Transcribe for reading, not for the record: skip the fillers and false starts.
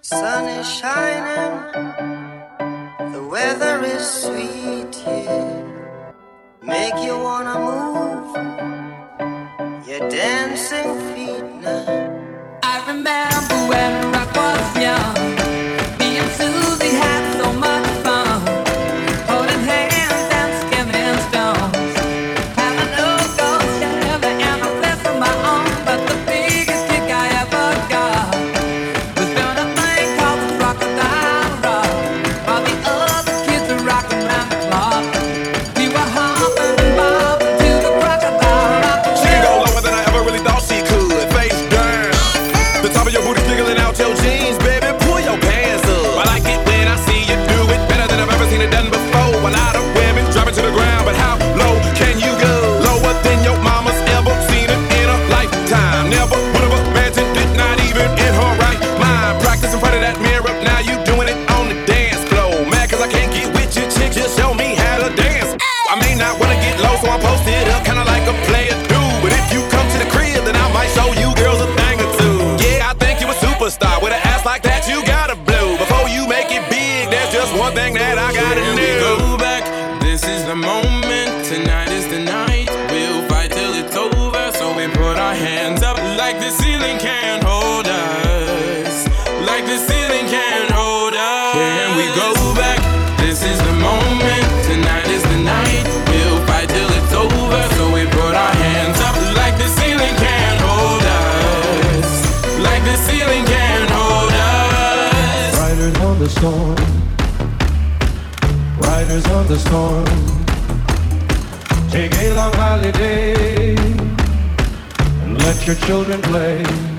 Sun is shining, the weather is sweet, yeah. Make you wanna move your dancing feet now. I remember when rock was young. Me and Susie had so much fun, holding hands and skimming stones, having no goals, Chevy and a place of my own. But the biggest kick I ever got was doing a thing called the Crocodile Rock, while the other kids were rocking around the clock. We were hopping and bobbing to the Crocodile Rock. She can go lower than I ever really thought she could. Face down, the top of your booty jiggling out your jeans, baby. Pull your pants up. I like it when I see you do it better than I've ever seen it done before. A lot of women drop it to the ground, but how low can you go? Lower than your mama's ever seen it in a lifetime. Never would have imagined it, not even in her right mind. Practice in front of that mirror, now you doing it on the dance floor. Mad cause I can't get with your chick, just show me how to dance. I may not wanna get low, so I'm posted up, kinda like a player do. But if you come to the crib, then I might show you girls a thing or two. Yeah, I think you a superstar. With an ass like that, you gotta blow. Before you make it big, there's just one thing that I gotta do. We go back, this is the moment. Tonight is the night. We'll fight till it's over. So we put our hands up like the ceiling can't hold us. Like the ceiling can't hold us. Can we go back? This is the moment. Tonight is the night. We'll fight till it's over. So we put our hands up like the ceiling can't hold us. Like the ceiling can't hold us. Riders on the storm. Riders on the storm. Take a long holiday and let your children play.